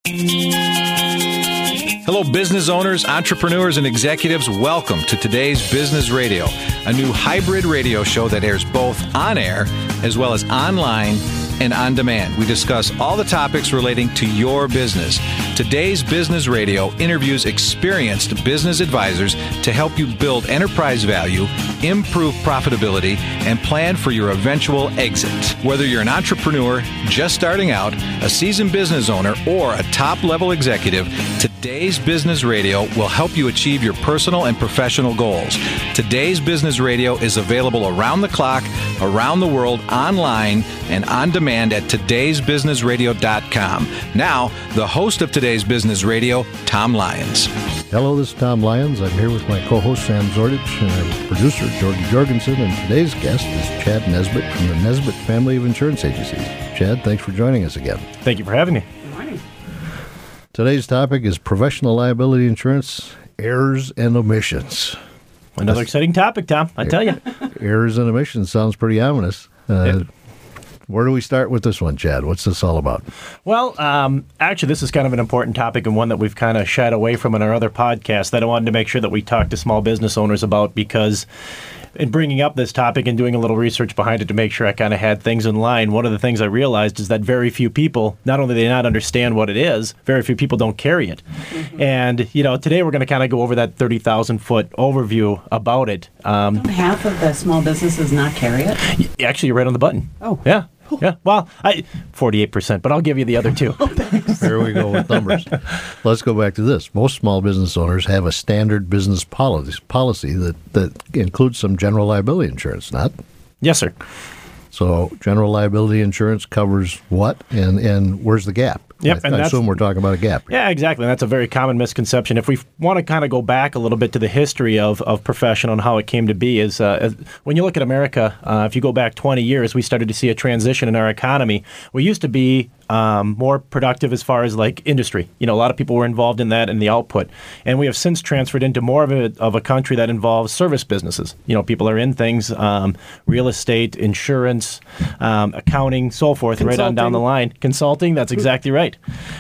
Hello, business owners, entrepreneurs, and executives. Welcome to today's Business Radio, a new hybrid radio show that airs both on air as well as online and on demand. We discuss all the topics relating to your business. Today's Business Radio interviews experienced business advisors to help you build enterprise value, improve profitability, and plan for your eventual exit. Whether you're an entrepreneur just starting out, a seasoned business owner, or a top-level executive, today's Business Radio will help you achieve your personal and professional goals. Today's Business Radio is available around the clock, around the world, online, and on demand at todaysbusinessradio.com. Now, the host of today's Business Radio, Tom Lyons. Hello, this is Tom Lyons. I'm here with my co-host, Sam Zordich, and our producer, Jordy Jorgensen, and today's guest is Chad Nesbitt from the Nesbitt Family of Insurance Agencies. Chad, thanks for joining us again. Thank you for having me. Good morning. Today's topic is professional liability insurance, errors and omissions. Another exciting topic, Tom, I tell you. Errors and omissions sounds pretty ominous. Where do we start with this one, Chad? What's this all about? Well, actually, this is kind of an important topic and one that we've kind of shied away from in our other podcast that I wanted to make sure that we talk to small business owners about, because in bringing up this topic and doing a little research behind it to make sure I kind of had things in line, one of the things I realized is that very few people, not only do they not understand what it is, very few people don't carry it. Mm-hmm. And, today we're going to kind of go over that 30,000-foot overview about it. Don't half of the small businesses not carry it? Actually, you're right on the button. Oh. Yeah. Yeah, well, 48%, but I'll give you the other two. There we go with numbers. Let's go back to this. Most small business owners have a standard business policy that includes some general liability insurance, not? Yes, sir. So general liability insurance covers what, and where's the gap? Yep, I assume we're talking about a gap here. Yeah, exactly. And that's a very common misconception. If we want to kind of go back a little bit to the history of professional and how it came to be, is when you look at America, if you go back 20 years, we started to see a transition in our economy. We used to be more productive as far as like industry. A lot of people were involved in that and the output. And we have since transferred into more of a country that involves service businesses. People are in things, real estate, insurance, accounting, so forth, right on down the line. Consulting, that's exactly right.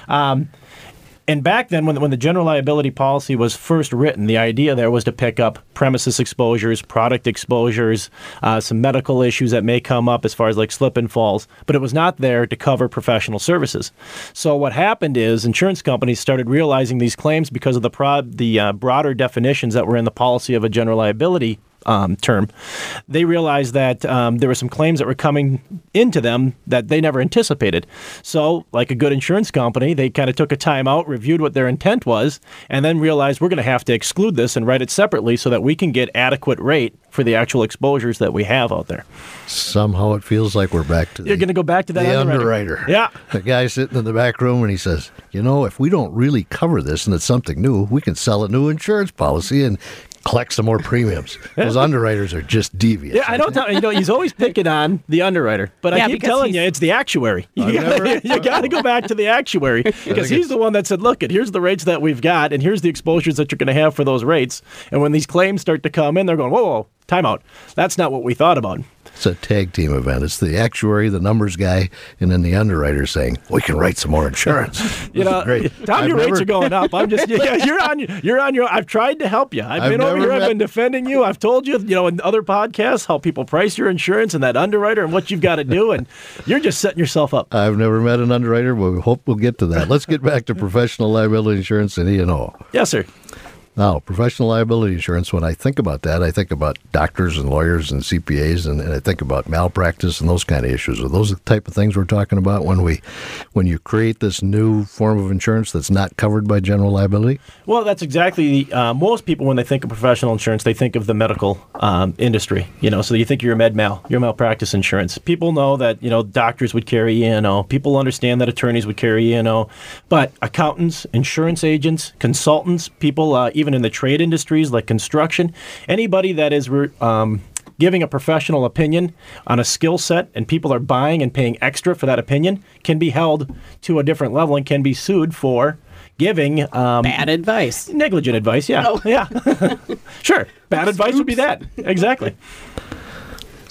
And back then, when the general liability policy was first written, the idea there was to pick up premises exposures, product exposures, some medical issues that may come up as far as like slip and falls, but it was not there to cover professional services. So what happened is insurance companies started realizing these claims because of the broader definitions that were in the policy of a general liability term. They realized that there were some claims that were coming into them that they never anticipated. So, like a good insurance company, they kind of took a time out, reviewed what their intent was, and then realized we're going to have to exclude this and write it separately so that we can get adequate rate for the actual exposures that we have out there. Somehow it feels like we're back to You're going to go back to that underwriter. Yeah. The guy sitting in the back room and he says, if we don't really cover this and it's something new, we can sell a new insurance policy and collect some more premiums. Those underwriters are just devious. Yeah, I don't tell he's always picking on the underwriter, but I keep telling you, it's the actuary. You got to go back to the actuary because he's the one that said, look, here's the rates that we've got, and here's the exposures that you're going to have for those rates. And when these claims start to come in, they're going, whoa, time out. That's not what we thought about. It's a tag team event. It's the actuary, the numbers guy, and then the underwriter saying, we can write some more insurance. Great. Tom, your rates are going up. I'm just, you're on your, I've tried to help you. I've been over here, I've been defending you. I've told you, in other podcasts, how people price your insurance and that underwriter and what you've got to do, and you're just setting yourself up. I've never met an underwriter, but we hope we'll get to that. Let's get back to professional liability insurance and E&O. Yes, sir. Now, professional liability insurance, when I think about that, I think about doctors and lawyers and CPAs, and I think about malpractice and those kind of issues. Are those the type of things we're talking about when you create this new form of insurance that's not covered by general liability? Well, that's exactly most people, when they think of professional insurance, they think of the medical industry. So you think your malpractice insurance. People know that doctors would carry E&O. People understand that attorneys would carry E&O, but accountants, insurance agents, consultants, people even in the trade industries like construction, anybody that is giving a professional opinion on a skill set and people are buying and paying extra for that opinion can be held to a different level and can be sued for giving bad advice. Negligent advice, yeah. Oh. Yeah. Sure. Bad advice would be that. Exactly.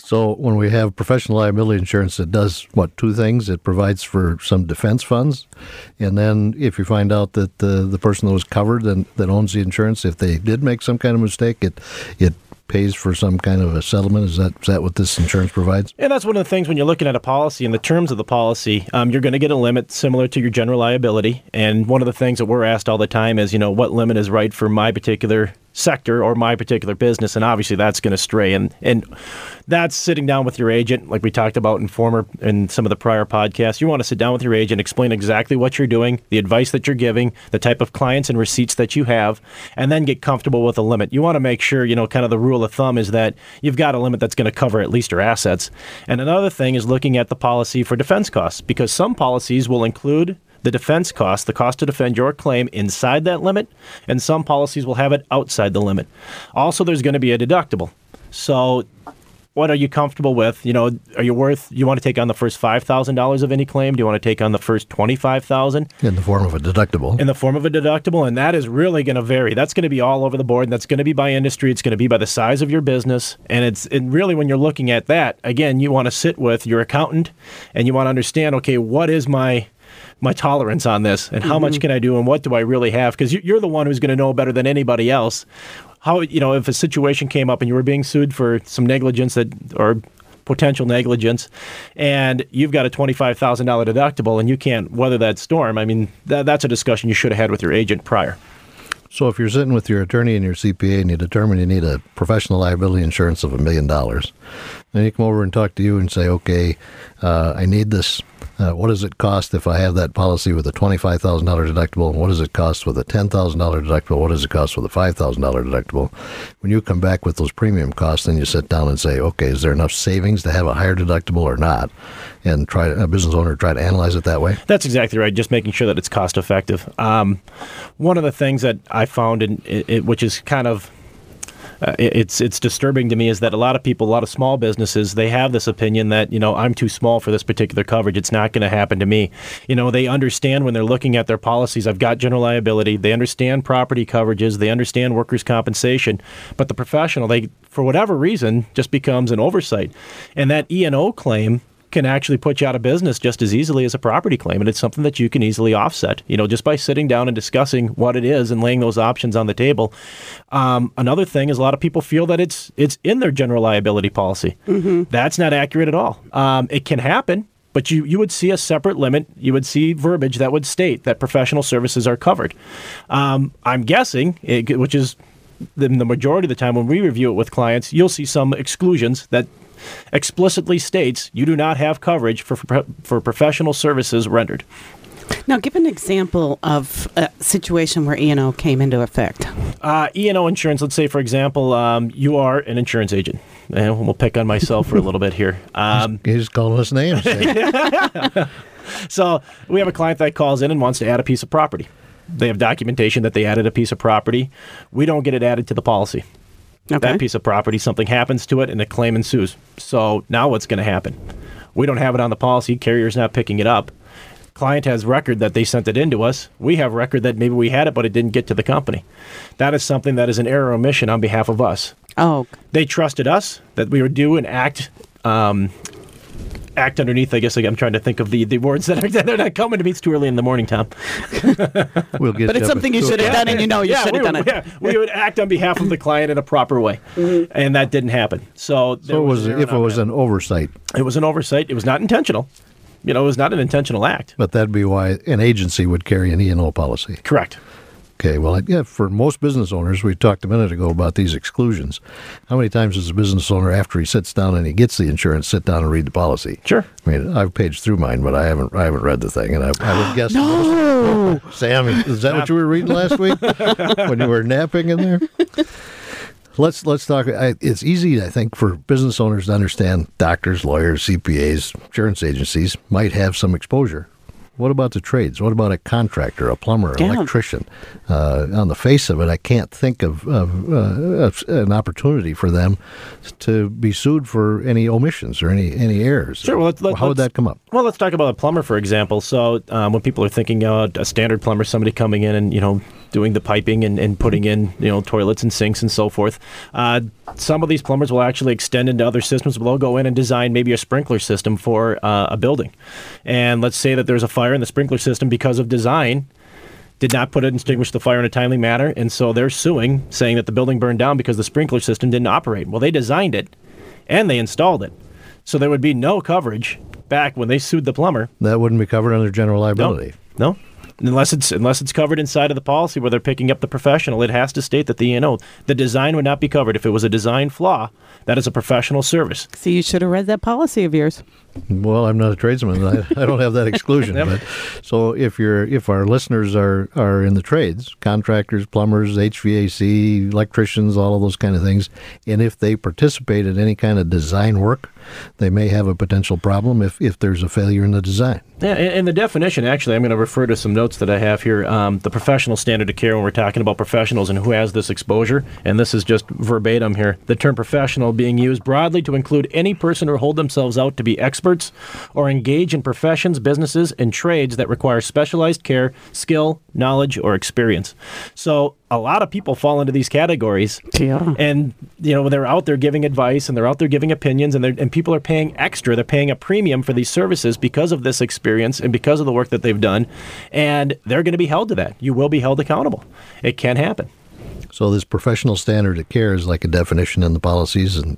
So when we have professional liability insurance, it does, what, two things? It provides for some defense funds, and then if you find out that the person that was covered and that owns the insurance, if they did make some kind of mistake, it pays for some kind of a settlement. Is that what this insurance provides? And that's one of the things when you're looking at a policy and the terms of the policy, you're going to get a limit similar to your general liability. And one of the things that we're asked all the time is, what limit is right for my particular sector or my particular business, and obviously that's going to stray, and that's sitting down with your agent, like we talked about in some of the prior podcasts. You want to sit down with your agent, explain exactly what you're doing, the advice that you're giving, the type of clients and receipts that you have, and then get comfortable with a limit. You want to make sure, kind of the rule of thumb is that you've got a limit that's going to cover at least your assets. And another thing is looking at the policy for defense costs, because some policies will include the defense cost, the cost to defend your claim, inside that limit, and some policies will have it outside the limit. Also, there's going to be a deductible. So what are you comfortable with? You want to take on the first $5,000 of any claim? Do you want to take on the first $25,000? In the form of a deductible. In the form of a deductible, and that is really going to vary. That's going to be all over the board, and that's going to be by industry. It's going to be by the size of your business, and really when you're looking at that, again, you want to sit with your accountant, and you want to understand, okay, what is my tolerance on this, and how much can I do, and what do I really have? Because you're the one who's going to know better than anybody else how, if a situation came up and you were being sued for some negligence or potential negligence, and you've got a $25,000 deductible and you can't weather that storm. I mean, that's a discussion you should have had with your agent prior. So if you're sitting with your attorney and your CPA and you determine you need a professional liability insurance of $1 million, then you come over and talk to you and say, okay, I need this. What does it cost if I have that policy with a $25,000 deductible? What does it cost with a $10,000 deductible? What does it cost with a $5,000 deductible? When you come back with those premium costs, then you sit down and say, okay, is there enough savings to have a higher deductible or not? And a business owner try to analyze it that way? That's exactly right, just making sure that it's cost effective. One of the things that I found, which is kind of it's disturbing to me, is that a lot of small businesses, they have this opinion that, I'm too small for this particular coverage. It's not going to happen to me. They understand when they're looking at their policies, I've got general liability. They understand property coverages. They understand workers' compensation. But the professional, for whatever reason, just becomes an oversight. And that E&O claim can actually put you out of business just as easily as a property claim. And it's something that you can easily offset, just by sitting down and discussing what it is and laying those options on the table. Another thing is a lot of people feel that it's in their general liability policy. Mm-hmm. That's not accurate at all. It can happen, but you would see a separate limit. You would see verbiage that would state that professional services are covered. I'm guessing, which is the majority of the time when we review it with clients, you'll see some exclusions that explicitly states you do not have coverage for professional services rendered. Now, give an example of a situation where E&O came into effect. E&O insurance, let's say, for example, you are an insurance agent. And we'll pick on myself for a little bit here. He's calling us names. So we have a client that calls in and wants to add a piece of property. They have documentation that they added a piece of property. We don't get it added to the policy. Okay. That piece of property, something happens to it, and a claim ensues. So now what's going to happen? We don't have it on the policy. Carrier's not picking it up. Client has record that they sent it in to us. We have record that maybe we had it, but it didn't get to the company. That is something that is an error or omission on behalf of us. Oh. They trusted us that we would do an act underneath. I guess I'm trying to think of the words that are not coming to me. It's too early in the morning, Tom. But it's something you should have done, and you should have done it. Yeah, we would act on behalf of the client in a proper way, and that didn't happen. So if it was an oversight. It was an oversight. It was not intentional. It was not an intentional act. But that'd be why an agency would carry an E&O policy. Correct. Okay, well, yeah, for most business owners, we talked a minute ago about these exclusions. How many times does a business owner, after he sits down and he gets the insurance, sit down and read the policy? Sure. I mean, I've paged through mine, but I haven't read the thing, and I would guess. No, Sam, is that what you were reading last week when you were napping in there? Let's talk. It's easy, I think, for business owners to understand doctors, lawyers, CPAs, insurance agencies might have some exposure. What about the trades? What about a contractor, a plumber, an electrician? On the face of it, I can't think of an opportunity for them to be sued for any omissions or any errors. Sure. Well, how would that come up? Well, let's talk about a plumber, for example. So when people are thinking a standard plumber, somebody coming in and doing the piping and putting in, toilets and sinks and so forth. Some of these plumbers will actually extend into other systems, but they'll go in and design maybe a sprinkler system for a building. And let's say that there's a fire in the sprinkler system because of design, did not put it and extinguish the fire in a timely manner, and so they're suing, saying that the building burned down because the sprinkler system didn't operate. Well, they designed it, and they installed it. So there would be no coverage back when they sued the plumber. That wouldn't be covered under general liability. No. Unless it's covered inside of the policy where they're picking up the professional, it has to state that the design would not be covered. If it was a design flaw, that is a professional service. So you should have read that policy of yours. Well, I'm not a tradesman. I don't have that exclusion. But so if our listeners are in the trades, contractors, plumbers, HVAC, electricians, all of those kind of things, and if they participate in any kind of design work, they may have a potential problem if there's a failure in the design. Yeah, and the definition, actually, I'm going to refer to some notes that I have here. The professional standard of care, when we're talking about professionals and who has this exposure, and this is just verbatim here, the term professional being used broadly to include any person who hold themselves out to be experts or engage in professions, businesses, and trades that require specialized care, skill, knowledge, or experience. So a lot of people fall into these categories, and they're out there giving advice and they're out there giving opinions, and people are paying extra. They're paying a premium for these services because of this experience and because of the work that they've done, and they're going to be held to that. You will be held accountable. It can happen. So this professional standard of care is like a definition in the policies, and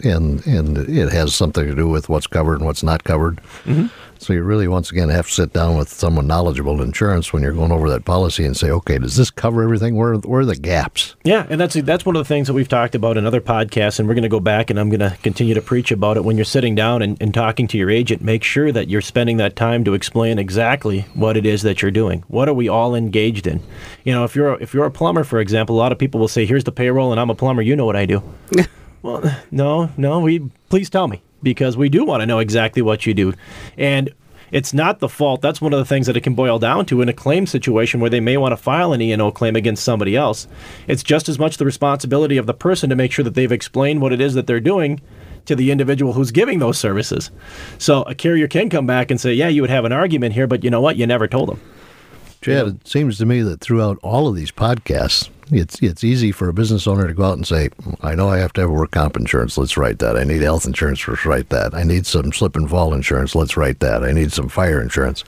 it has something to do with what's covered and what's not covered. Mm-hmm. So you really, once again, have to sit down with someone knowledgeable in insurance when you're going over that policy and say, okay, does this cover everything? Where are the gaps? Yeah, and that's one of the things that we've talked about in other podcasts, and we're going to go back and I'm going to continue to preach about it. When you're sitting down and talking to your agent, make sure that you're spending that time to explain exactly what it is that you're doing. What are we all engaged in? If you're a plumber, for example, a lot of people will say, here's the payroll and I'm a plumber, you know what I do. Well, no, please tell me, because we do want to know exactly what you do. And it's not the fault. That's one of the things that it can boil down to in a claim situation where they may want to file an E&O claim against somebody else. It's just as much the responsibility of the person to make sure that they've explained what it is that they're doing to the individual who's giving those services. So a carrier can come back and say, yeah, you would have an argument here, but you know what? You never told them. Chad, it seems to me that throughout all of these podcasts, it's easy for a business owner to go out and say, I know I have to have work comp insurance, let's write that. I need health insurance, let's write that. I need some slip and fall insurance, let's write that. I need some fire insurance.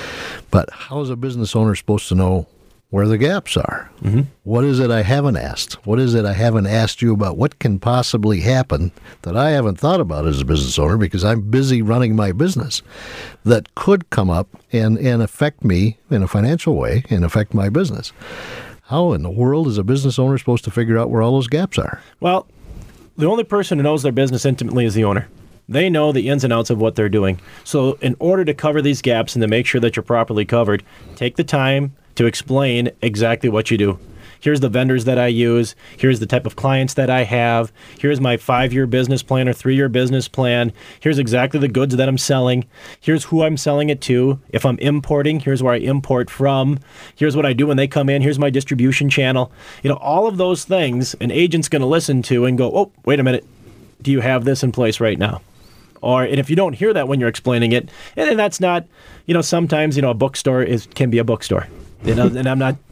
But how is a business owner supposed to know where the gaps are? Mm-hmm. What is it I haven't asked? What is it I haven't asked you about? What can possibly happen that I haven't thought about as a business owner because I'm busy running my business that could come up and affect me in a financial way and affect my business? How in the world is a business owner supposed to figure out where all those gaps are? Well, the only person who knows their business intimately is the owner. They know the ins and outs of what they're doing. So in order to cover these gaps and to make sure that you're properly covered, take the time to explain exactly what you do. Here's the vendors that I use. Here's the type of clients that I have. Here's my 5-year business plan or 3-year business plan. Here's exactly the goods that I'm selling. Here's who I'm selling it to. If I'm importing, here's where I import from. Here's what I do when they come in. Here's my distribution channel. All of those things an agent's going to listen to and go, oh, wait a minute. Do you have this in place right now? And if you don't hear that when you're explaining it, and that's not, sometimes, a bookstore can be a bookstore. And I'm not,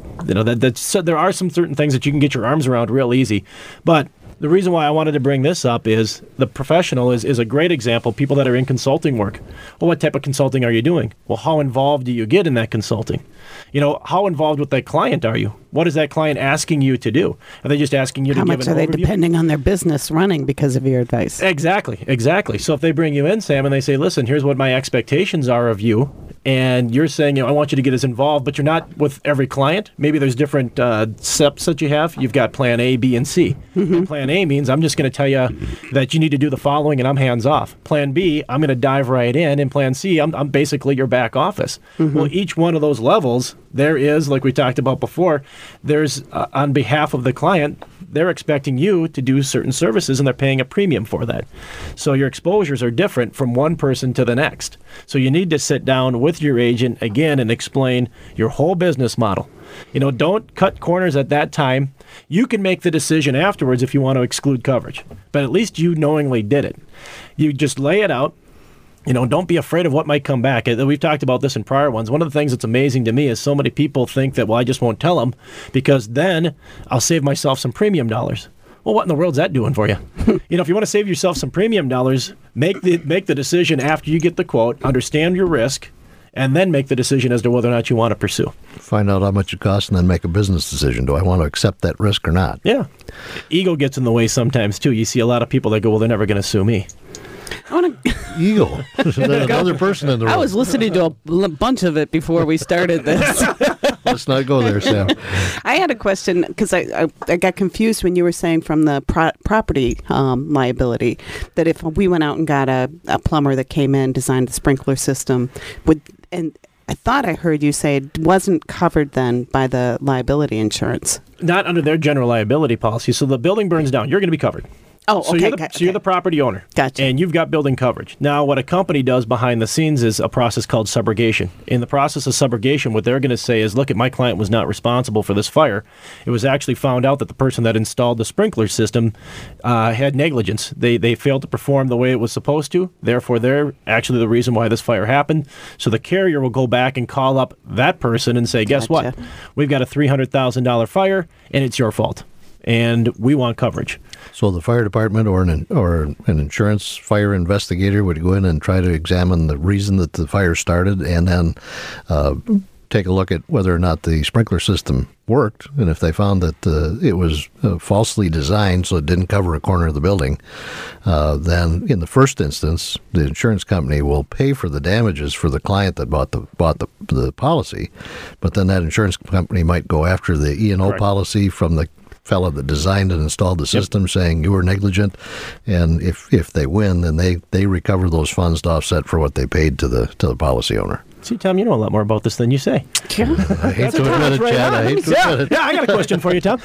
there are some certain things that you can get your arms around real easy. But the reason why I wanted to bring this up is the professional is a great example. People that are in consulting work. Well, what type of consulting are you doing? Well, how involved do you get in that consulting? How involved with that client are you? What is that client asking you to do? Are they just asking you to give an overview? How much are they depending on their business running because of your advice? Exactly. So if they bring you in, Sam, and they say, listen, here's what my expectations are of you, and you're saying, I want you to get as involved, but you're not with every client. Maybe there's different steps that you have. You've got plan A, B, and C. Mm-hmm. And plan A means I'm just going to tell you that you need to do the following, and I'm hands off. Plan B, I'm going to dive right in. And plan C, I'm basically your back office. Mm-hmm. Well, each one of those levels, there is, like we talked about before, there's on behalf of the client, they're expecting you to do certain services, and they're paying a premium for that. So your exposures are different from one person to the next. So you need to sit down with your agent again and explain your whole business model. Don't cut corners at that time. You can make the decision afterwards if you want to exclude coverage, but at least you knowingly did it. You just lay it out. Don't be afraid of what might come back. We've talked about this in prior ones. One of the things that's amazing to me is so many people think that, well, I just won't tell them because then I'll save myself some premium dollars. Well, what in the world's that doing for you? If you want to save yourself some premium dollars, make the decision after you get the quote, understand your risk, and then make the decision as to whether or not you want to pursue. Find out how much it costs and then make a business decision. Do I want to accept that risk or not? Yeah. Ego gets in the way sometimes, too. You see a lot of people that go, well, they're never going to sue me. I want to. Ego. Another person in the room. I was listening to a bunch of it before we started this. Let's not go there, Sam. I had a question because I got confused when you were saying from the property liability that if we went out and got a plumber that came in, designed the sprinkler system, and I thought I heard you say it wasn't covered then by the liability insurance. Not under their general liability policy. So the building burns down, you're going to be covered. Oh, so okay. You're the property owner. Gotcha. And you've got building coverage. Now, what a company does behind the scenes is a process called subrogation. In the process of subrogation, what they're going to say is, look, my client was not responsible for this fire. It was actually found out that the person that installed the sprinkler system had negligence. They failed to perform the way it was supposed to. Therefore, they're actually the reason why this fire happened. So the carrier will go back and call up that person and say, guess what? We've got a $300,000 fire, and it's your fault. And we want coverage. So the fire department or an insurance fire investigator would go in and try to examine the reason that the fire started, and then take a look at whether or not the sprinkler system worked. And if they found that it was falsely designed so it didn't cover a corner of the building, then in the first instance, the insurance company will pay for the damages for the client that bought the policy. But then that insurance company might go after the E&O policy from the fellow that designed and installed the system, saying you were negligent, and if they win, then they recover those funds to offset for what they paid to the policy owner. See, Tom, you know a lot more about this than you say. I hate to admit it, Chad. I hate to admit it. Yeah, I got a question for you, Tom.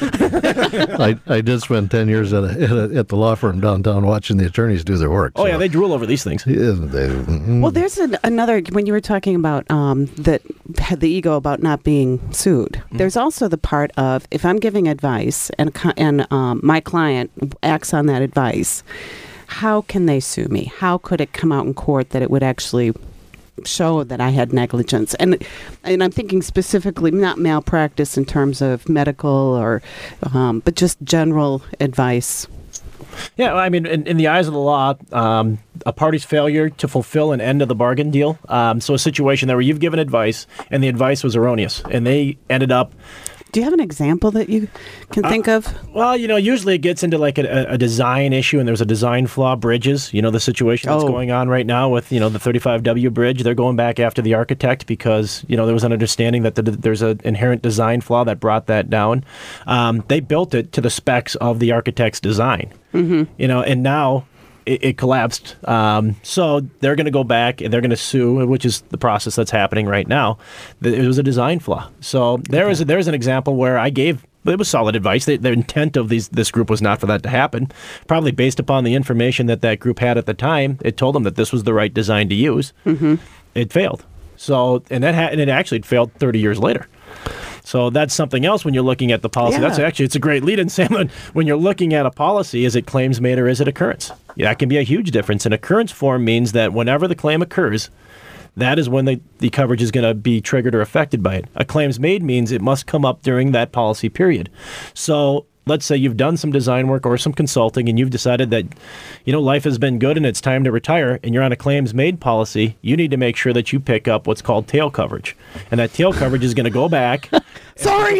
I did spend 10 years at the law firm downtown watching the attorneys do their work. Oh, yeah, they drool over these things. Yeah, Well, there's another, when you were talking about that had the ego about not being sued, there's also the part of if I'm giving advice and my client acts on that advice, how can they sue me? How could it come out in court that it would actually show that I had negligence? And I'm thinking specifically not malpractice in terms of medical or but just general advice. Yeah, I mean, in the eyes of the law, a party's failure to fulfill an end of the bargain deal. So a situation there where you've given advice and the advice was erroneous and they ended up. Do you have an example that you can think of? Well, usually it gets into like a design issue, and there's a design flaw. Bridges, the situation that's going on right now with, the 35W bridge. They're going back after the architect because, there was an understanding that there's an inherent design flaw that brought that down. They built it to the specs of the architect's design, and now it collapsed. So they're going to go back and they're going to sue, which is the process that's happening right now. It was a design flaw. So there's an example where it was solid advice. The intent of this group was not for that to happen. Probably based upon the information that group had at the time, it told them that this was the right design to use. It failed. So and it actually failed 30 years later. So that's something else when you're looking at the policy. Yeah. It's a great lead-in, Sam. When you're looking at a policy, is it claims made or is it occurrence? Yeah, that can be a huge difference. An occurrence form means that whenever the claim occurs, that is when the coverage is going to be triggered or affected by it. A claims made means it must come up during that policy period. So let's say you've done some design work or some consulting and you've decided that, life has been good and it's time to retire and you're on a claims made policy, you need to make sure that you pick up what's called tail coverage. And that tail coverage is going to go back. Sorry.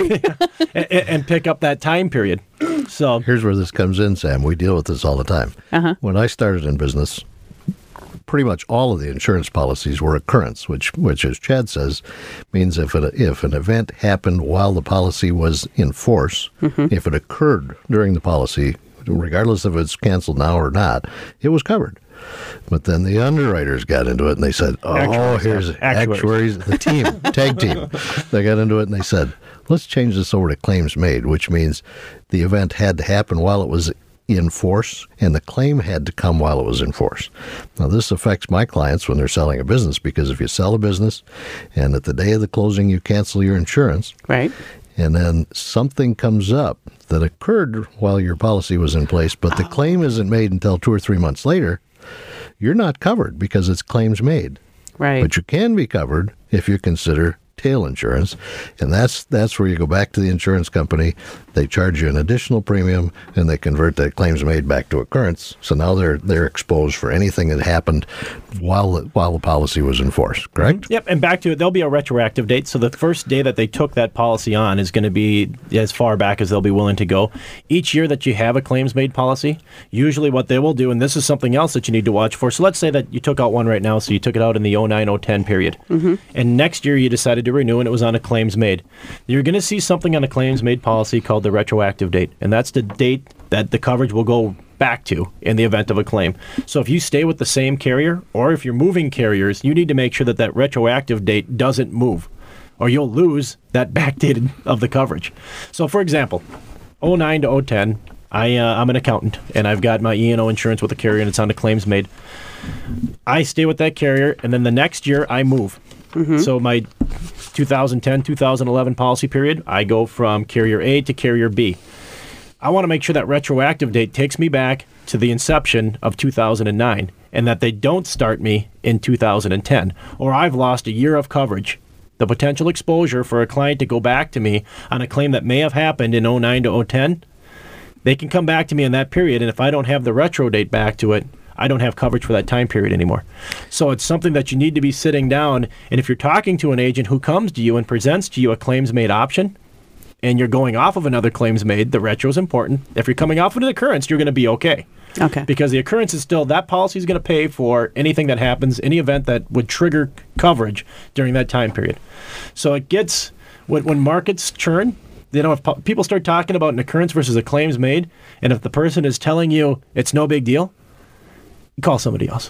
and pick up that time period. So here's where this comes in, Sam. We deal with this all the time. When I started in business, pretty much all of the insurance policies were occurrence, which as Chad says, means if an event happened while the policy was in force, if it occurred during the policy, regardless if it's canceled now or not, it was covered. But then the underwriters got into it and they said, here's actuaries, the team, tag team. They got into it and they said, let's change this over to claims made, which means the event had to happen while it was in force, and the claim had to come while it was in force. Now, this affects my clients when they're selling a business, because if you sell a business and at the day of the closing you cancel your insurance, right, and then something comes up that occurred while your policy was in place, but the claim isn't made until 2 or 3 months later, you're not covered because it's claims made. Right. But you can be covered if you consider tail insurance, and that's where you go back to the insurance company. They charge you an additional premium, and they convert that claims made back to occurrence. So now they're exposed for anything that happened while the policy was in force. Correct? Mm-hmm. Yep. And back to it, there'll be a retroactive date. So the first day that they took that policy on is going to be as far back as they'll be willing to go. Each year that you have a claims made policy, usually what they will do, and this is something else that you need to watch for. So let's say that you took out one right now. So you took it out in the 09-010 period, and next year you decided to renew, and it was on a claims made. You're going to see something on a claims made policy called the retroactive date, and that's the date that the coverage will go back to in the event of a claim. So if you stay with the same carrier, or if you're moving carriers, you need to make sure that that retroactive date doesn't move, or you'll lose that backdated of the coverage. So for example, 09-010, I'm an accountant, and I've got my E&O insurance with a carrier, and it's on the claims made. I stay with that carrier, and then the next year I move. So my 2010, 2011 policy period, I go from carrier A to carrier B. I want to make sure that retroactive date takes me back to the inception of 2009, and that they don't start me in 2010, or I've lost a year of coverage. The potential exposure for a client to go back to me on a claim that may have happened in 09-010, they can come back to me in that period, and if I don't have the retro date back to it, I don't have coverage for that time period anymore. So it's something that you need to be sitting down, and if you're talking to an agent who comes to you and presents to you a claims-made option, and you're going off of another claims-made, the retro is important. If you're coming off of an occurrence, you're going to be okay. Okay. Because the occurrence is still, that policy is going to pay for anything that happens, any event that would trigger coverage during that time period. So it gets, when markets churn, if people start talking about an occurrence versus a claims made, and if the person is telling you it's no big deal, call somebody else.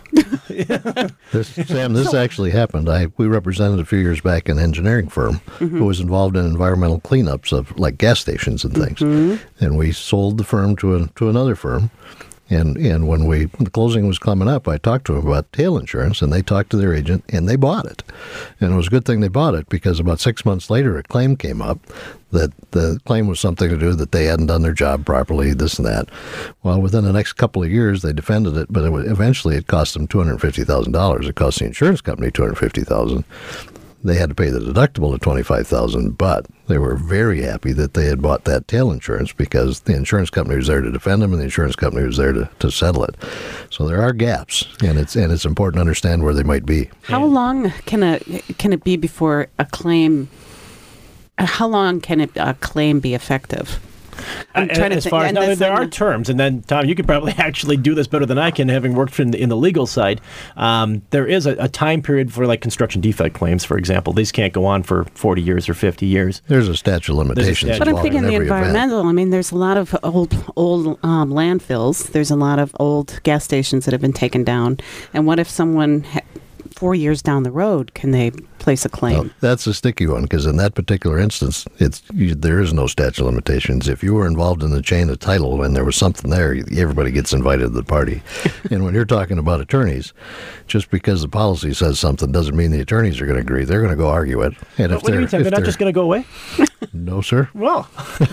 Sam, this actually happened. We represented a few years back an engineering firm who was involved in environmental cleanups of like gas stations and things. And we sold the firm to another firm. And when the closing was coming up, I talked to them about tail insurance, and they talked to their agent, and they bought it. And it was a good thing they bought it, because about 6 months later, a claim came up that the claim was something to do that they hadn't done their job properly, this and that. Well, within the next couple of years, they defended it, but eventually it cost them $250,000. It cost the insurance company $250,000. They had to pay the deductible of $25,000, but they were very happy that they had bought that tail insurance, because the insurance company was there to defend them, and the insurance company was there to settle it. So there are gaps, and it's important to understand where they might be. How long can it be before a claim? How long can a claim be effective? I'm trying to think. There are terms, and then Tom, you could probably actually do this better than I can, having worked in the legal side. There is a time period for like construction defect claims, for example. These can't go on for 40 years or 50 years. There's a statute of limitations. But I'm thinking the environmental. I mean, there's a lot of old landfills. There's a lot of old gas stations that have been taken down. And what if someone 4 years down the road, can they place a claim? Well, that's a sticky one, because in that particular instance, there is no statute of limitations. If you were involved in the chain of title and there was something there, everybody gets invited to the party. And when you're talking about attorneys, just because the policy says something doesn't mean the attorneys are going to agree. They're going to go argue it. And what do you mean? They're not just going to go away? No, sir. Well,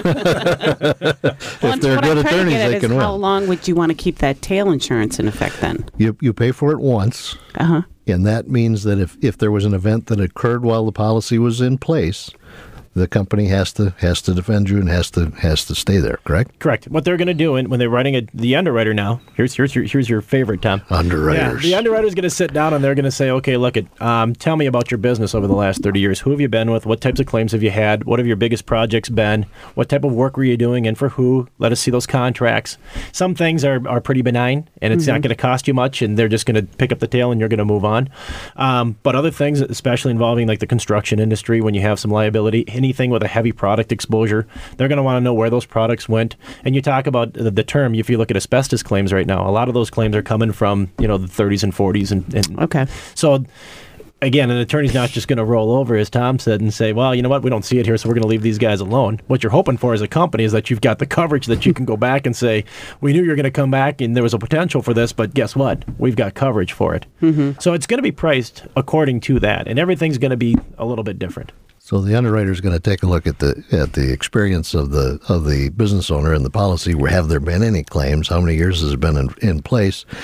if they're good attorneys, they can win. How long would you want to keep that tail insurance in effect then? You pay for it once. And that means that if there was an event that occurred while the policy was in place, the company has to defend you and has to stay there. Correct. Correct. What they're going to do, and when they're writing the underwriter now, here's your favorite, Tom. Underwriters. Yeah, the underwriter's going to sit down and they're going to say, okay, look, tell me about your business over the last 30 years. Who have you been with? What types of claims have you had? What have your biggest projects been? What type of work were you doing, and for who? Let us see those contracts. Some things are pretty benign, and it's not going to cost you much, and they're just going to pick up the tail and you're going to move on. But other things, especially involving like the construction industry, when you have some liability, anything with a heavy product exposure, they're going to want to know where those products went. And you talk about the term, if you look at asbestos claims right now, a lot of those claims are coming from, the 30s and 40s. And okay. So again, an attorney's not just going to roll over, as Tom said, and say, well, you know what, we don't see it here, so we're going to leave these guys alone. What you're hoping for as a company is that you've got the coverage that you can go back and say, we knew you were going to come back and there was a potential for this, but guess what? We've got coverage for it. So it's going to be priced according to that, and everything's going to be a little bit different. So the underwriter is going to take a look at the experience of the business owner and the policy. Have there been any claims? How many years has it been in place?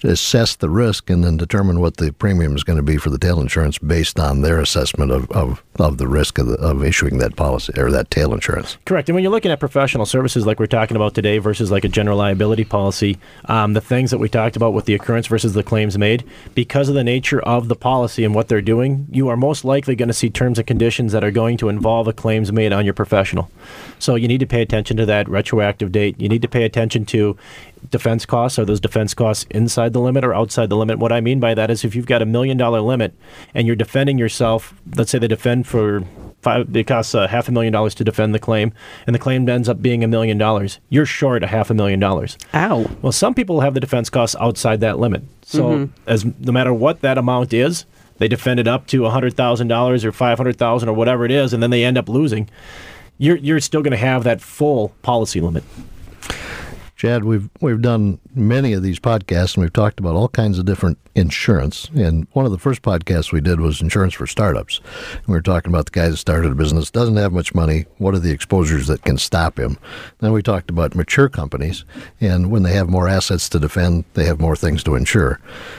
assess the risk and then determine what the premium is going to be for the tail insurance based on their assessment of the risk of issuing that policy or that tail insurance. Correct. And when you're looking at professional services like we're talking about today versus like a general liability policy, the things that we talked about with the occurrence versus the claims made, because of the nature of the policy and what they're doing, you are most likely going to see terms and conditions that are going to involve a claims made on your professional. So you need to pay attention to that retroactive date. You need to pay attention to defense costs. Are those defense costs inside the limit or outside the limit? What I mean by that is if you've got $1 million limit and you're defending yourself, let's say they defend for it costs $500,000 to defend the claim, and the claim ends up being $1 million. You're short $500,000. Ow. Well, some people have the defense costs outside that limit. So as no matter what that amount is, they defend it up to $100,000 or $500,000 or whatever it is, and then they end up losing. You're still going to have that full policy limit. Chad, we've done many of these podcasts, and we've talked about all kinds of different insurance. And one of the first podcasts we did was insurance for startups. And we were talking about the guy that started a business, doesn't have much money. What are the exposures that can stop him? Then we talked about mature companies, and when they have more assets to defend, they have more things to insure.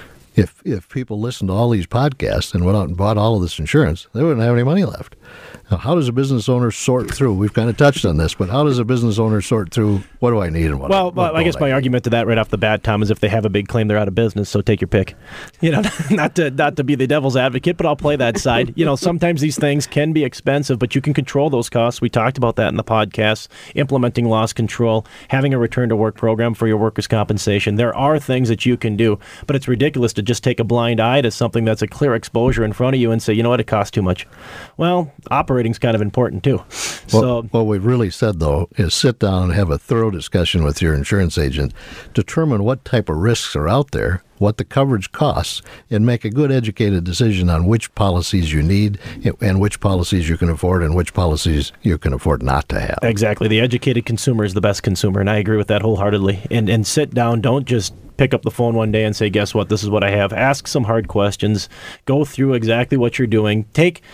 If people listened to all these podcasts and went out and bought all of this insurance, they wouldn't have any money left. Now, how does a business owner sort through? We've kind of touched on this, but how does a business owner sort through what do I need and what? Well, I guess my argument to that right off the bat, Tom, is if they have a big claim, they're out of business. So take your pick. Not to be the devil's advocate, but I'll play that side. Sometimes these things can be expensive, but you can control those costs. We talked about that in the podcast. Implementing loss control, having a return to work program for your workers' compensation. There are things that you can do, but it's ridiculous to just take a blind eye to something that's a clear exposure in front of you and say, you know what, it costs too much. Well, operating's kind of important too. What we've really said, though, is sit down and have a thorough discussion with your insurance agent, determine what type of risks are out there, what the coverage costs, and make a good educated decision on which policies you need and which policies you can afford and which policies you can afford not to have. Exactly. The educated consumer is the best consumer, and I agree with that wholeheartedly. And sit down. Don't just pick up the phone one day and say, guess what, this is what I have. Ask some hard questions. Go through exactly what you're doing.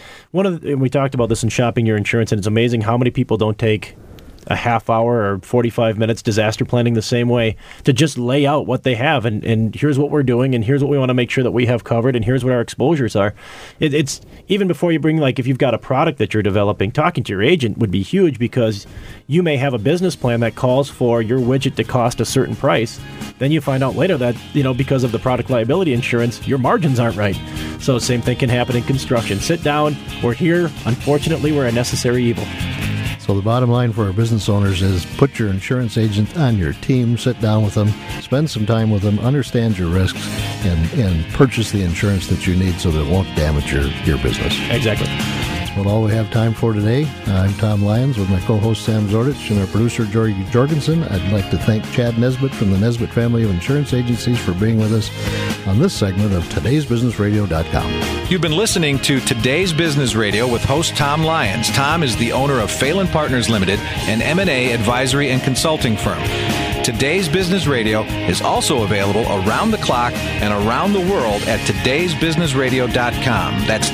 We talked about this in Shopping Your Insurance, and it's amazing how many people don't take a half hour or 45 minutes disaster planning the same way to just lay out what they have and here's what we're doing and here's what we want to make sure that we have covered and here's what our exposures are. It's even before you bring, like if you've got a product that you're developing, talking to your agent would be huge because you may have a business plan that calls for your widget to cost a certain price. Then you find out later that, because of the product liability insurance, your margins aren't right. So same thing can happen in construction. Sit down. We're here. Unfortunately, we're a necessary evil. So the bottom line for our business owners is put your insurance agent on your team, sit down with them, spend some time with them, understand your risks, and purchase the insurance that you need so that it won't damage your business. Exactly. That's all we have time for today. I'm Tom Lyons with my co-host Sam Zordich and our producer Jorgie Jorgensen. I'd like to thank Chad Nesbitt from the Nesbitt family of insurance agencies for being with us on this segment of Today'sBusinessRadio.com. You've been listening to Today's Business Radio with host Tom Lyons. Tom is the owner of Phelan Partners Limited, an M&A advisory and consulting firm. Today's Business Radio is also available around the clock and around the world at today'sbusinessradio.com. That's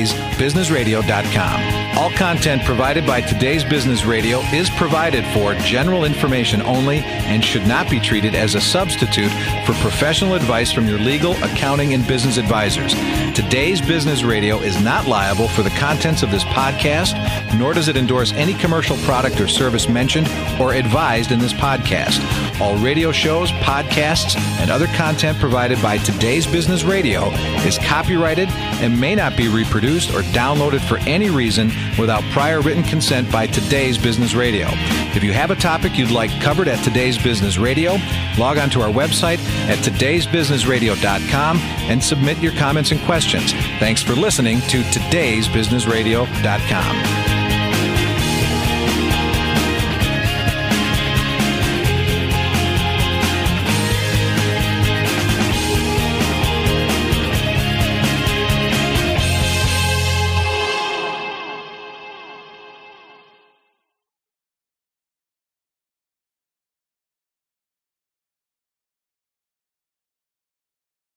today'sbusinessradio.com. All content provided by Today's Business Radio is provided for general information only and should not be treated as a substitute for professional advice from your legal, accounting, and business advisors. Today's Business Radio is not liable for the contents of this podcast, nor does it endorse any commercial product or service mentioned or advised in this podcast. All radio shows, podcasts, and other content provided by Today's Business Radio is copyrighted and may not be reproduced or downloaded for any reason without prior written consent by Today's Business Radio. If you have a topic you'd like covered at Today's Business Radio, log on to our website at today'sbusinessradio.com and submit your comments and questions. Thanks for listening to today'sbusinessradio.com.